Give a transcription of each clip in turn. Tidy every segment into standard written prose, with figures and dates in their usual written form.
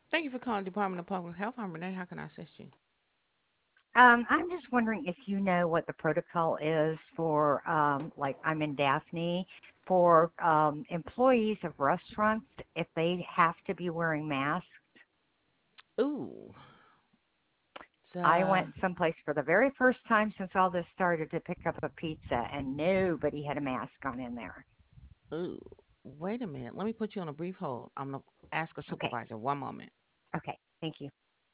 Thank you for calling Department of Public Health. I'm Renee. How can I assist you? I'm just wondering if you know what the protocol is for, like I'm in Daphne, for employees of restaurants if they have to be wearing masks. Ooh, it's, I went someplace for the very first time since all this started to pick up a pizza, and nobody had a mask on in there. ooh. Wait a minute. Let me put you on a brief hold. I'm gonna ask a Okay, supervisor. One moment. okay, thank you.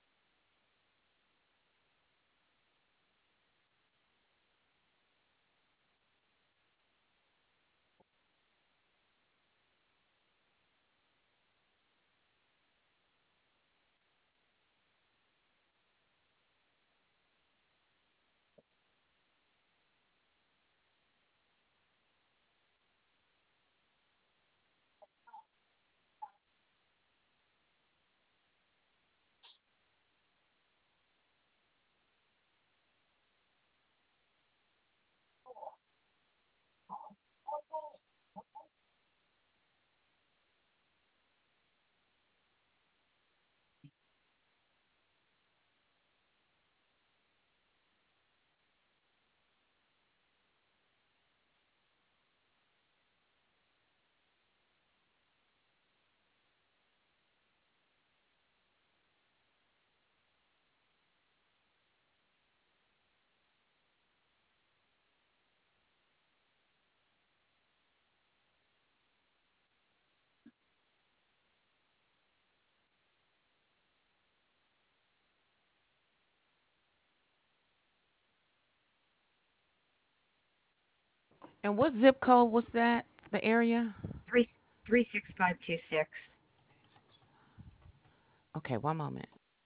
And what zip code was that? The area? 36526. Okay, one moment.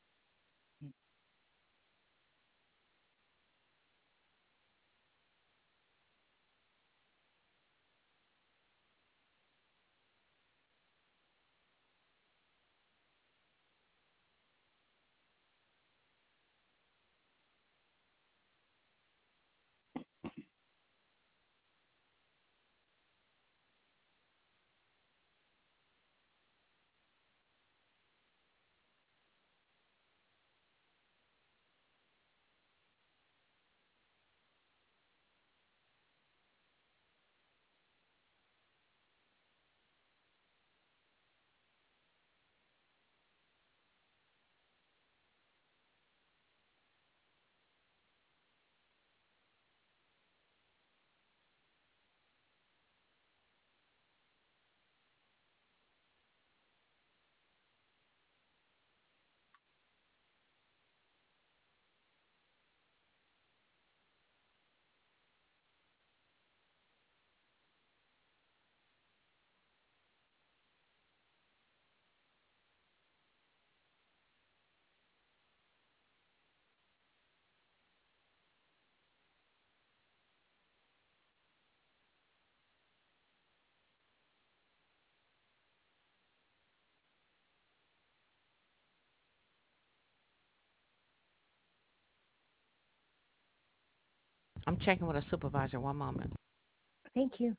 I'm checking with a supervisor. One moment. Thank you.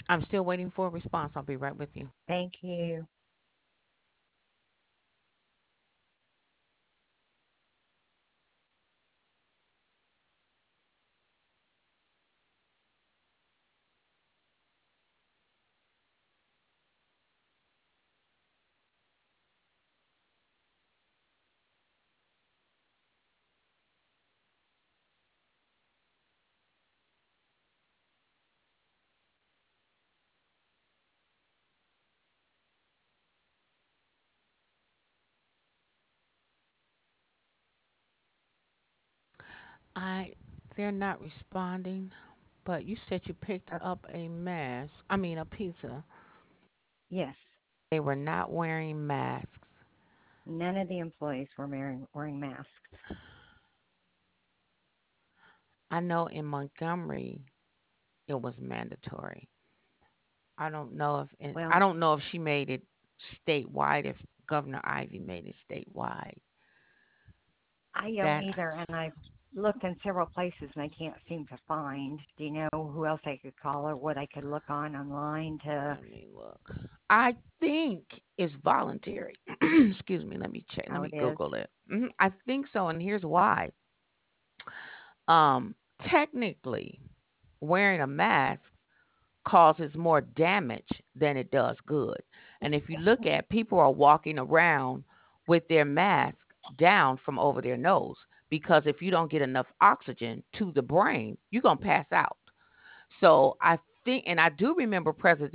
I'm still waiting for a response. I'll be right with you. Thank you. I they're not responding, but you said you picked Uh, up a mask. I mean a pizza. yes, They were not wearing masks. none of the employees were wearing masks. I know in Montgomery it was mandatory. I Well, don't know if she made it statewide, if Governor Ivy made it statewide. I don't That either, and I've looked in several places and I can't seem to find. Do you know who else I could call or what I could look on online to? Let me look. I think it's voluntary. Excuse me. Let me check. Let How me it is? Google it. I think so, and here's why. Technically, wearing a mask causes more damage than it does good. And if you look at people are walking around with their mask down from over their nose because if you don't get enough oxygen to the brain, you're gonna pass out. So I think, and I do remember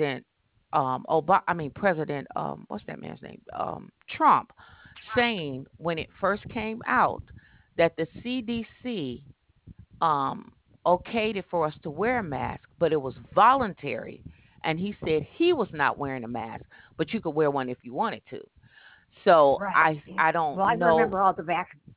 President what's that man's name? Trump saying when it first came out that the CDC um okayed it for us to wear a mask, but it was voluntary. And he said he was not wearing a mask, but you could wear one if you wanted to. So Right. I don't Well, I know. remember all the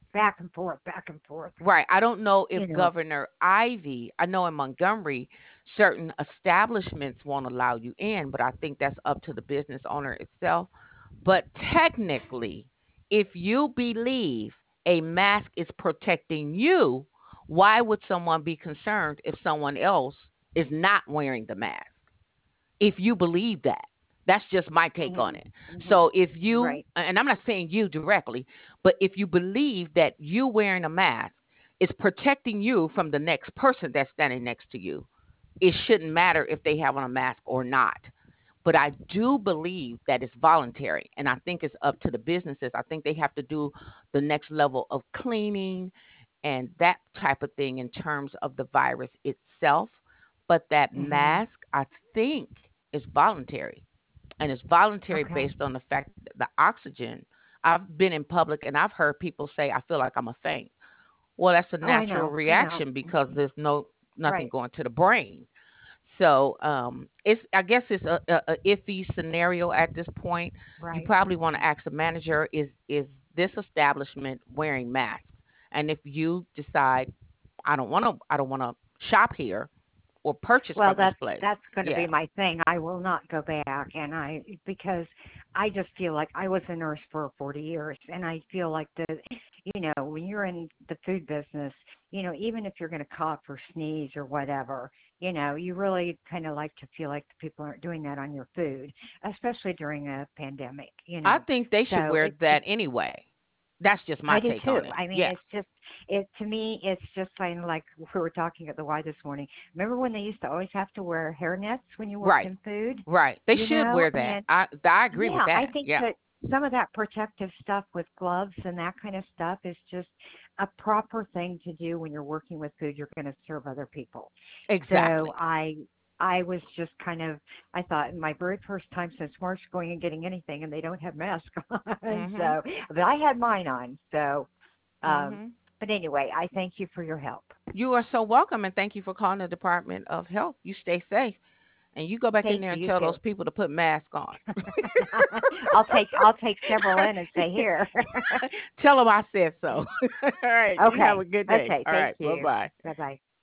back and forth. Right. I don't know You if know. Governor Ivy, I know in Montgomery, certain establishments won't allow you in, but I think that's up to the business owner itself. But technically, if you believe a mask is protecting you, why would someone be concerned if someone else is not wearing the mask? If you believe that. That's just my take on Mhm. it. Mhm. So if you, Right. and I'm not saying you directly, but if you believe that you wearing a mask is protecting you from the next person that's standing next to you, it shouldn't matter if they have on a mask or not. But I do believe that it's voluntary, and I think it's up to the businesses. I think they have to do the next level of cleaning and that type of thing in terms of the virus itself. But that Mhm. mask, I think, is voluntary, and it's voluntary Okay. based on the fact that the oxygen. I've been in public and I've heard people say, "I feel like I'm a faint." Well, that's a Oh, I natural know. I know. reaction because Mhm. there's nothing Right. going to the brain. So it's I guess it's a iffy scenario at this point. You Right. probably want to ask the manager: is this establishment wearing masks? And if you decide I don't want to shop here or purchase Well, from this place, that's going to be yeah, my thing. I will not go back, and I because I just feel like I was a nurse for 40 years, and I feel like when you're in the food business, even if you're going to cough or sneeze or whatever, you really kind of like to feel like the people aren't doing that on your food, especially during a pandemic. I think they should So wear it's that just anyway. That's just my I do take on too. it. I mean, Yeah, it's just it to me. It's just kind of like we were talking at the Y this morning. Remember when they used to always have to wear hair nets when you worked right, in food? right. They should wear that. And I agree with yeah, I that. think Yeah, that some of that protective stuff with gloves and that kind of stuff is just a proper thing to do when you're working with food. You're going to serve other people. So exactly. I was just kind of I thought my very first time since March going and getting anything and they don't have masks on. Mhm. So but I had mine on. So um, Mhm. but anyway, I thank you for your help. You are so welcome, and thank you for calling the Department of Health. You stay safe, and you go back in Thank there you. and You tell too. those people to put masks on. I'll take several in and say here. Tell them I said so. All right. You have Okay. a good day. Okay. All Thank right. Bye you. bye. Bye bye.